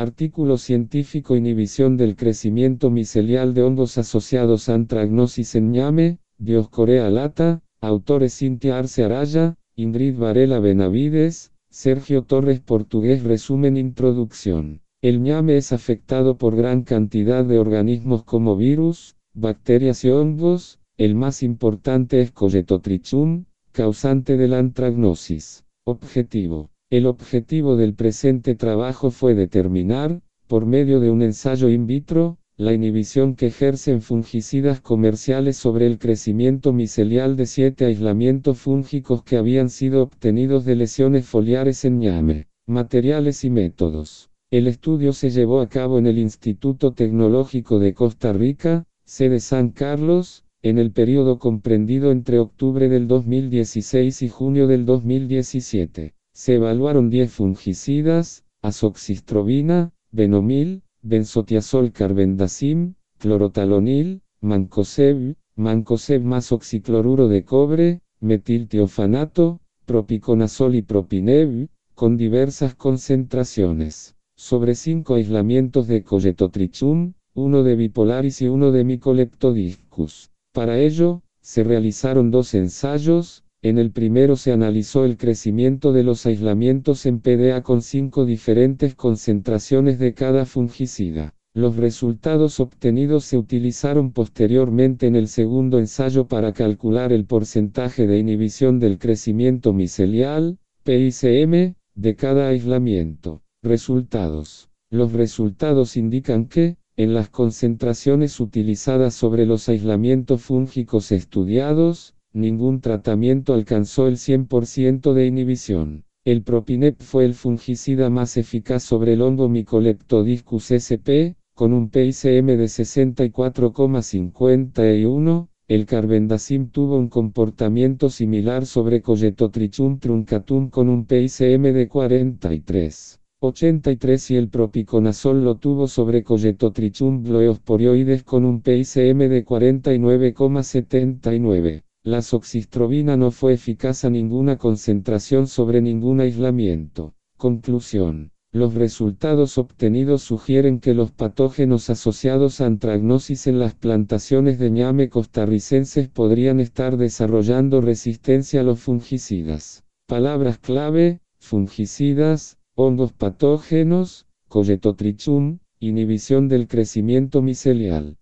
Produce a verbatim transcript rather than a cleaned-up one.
Artículo científico: inhibición del crecimiento micelial de hongos asociados a antragnosis en ñame, Dioscorea alata, autores Cintia Arce Araya, Ingrid Varela Benavides, Sergio Torres Portugués. Resumen. Introducción. El ñame es afectado por gran cantidad de organismos como virus, bacterias y hongos. El más importante es Colletotrichum, causante de la antragnosis. Objetivo. El objetivo del presente trabajo fue determinar, por medio de un ensayo in vitro, la inhibición que ejercen fungicidas comerciales sobre el crecimiento micelial de siete aislamientos fúngicos que habían sido obtenidos de lesiones foliares en ñame. Materiales y métodos. El estudio se llevó a cabo en el Instituto Tecnológico de Costa Rica, sede San Carlos, en el periodo comprendido entre octubre del dos mil dieciséis y junio del dos mil diecisiete. Se evaluaron diez fungicidas: azoxystrobina, benomil, benzotiazol carbendazim, clorotalonil, mancozeb, mancozeb más oxicloruro de cobre, metiltiofanato, propiconazol y propineb, con diversas concentraciones, sobre cinco aislamientos de Colletotrichum, uno de Bipolaris y uno de Mycoleptodiscus. Para ello, se realizaron dos ensayos. En el primero se analizó el crecimiento de los aislamientos en P D A con cinco diferentes concentraciones de cada fungicida. Los resultados obtenidos se utilizaron posteriormente en el segundo ensayo para calcular el porcentaje de inhibición del crecimiento micelial, P I C M, de cada aislamiento. Resultados. Los resultados indican que, en las concentraciones utilizadas sobre los aislamientos fúngicos estudiados, ningún tratamiento alcanzó el cien por ciento de inhibición. El propinep fue el fungicida más eficaz sobre el hongo Mycoleptodiscus S P, con un P I C M de sesenta y cuatro coma cincuenta y uno. El carbendazim tuvo un comportamiento similar sobre Colletotrichum truncatum con un P I C M de cuarenta y tres coma ochenta y tres y el propiconazol lo tuvo sobre Colletotrichum gloeosporioides con un P I C M de cuarenta y nueve coma setenta y nueve. La azoxystrobina no fue eficaz a ninguna concentración sobre ningún aislamiento. Conclusión. Los resultados obtenidos sugieren que los patógenos asociados a antragnosis en las plantaciones de ñame costarricenses podrían estar desarrollando resistencia a los fungicidas. Palabras clave: fungicidas, hongos patógenos, Colletotrichum, inhibición del crecimiento micelial.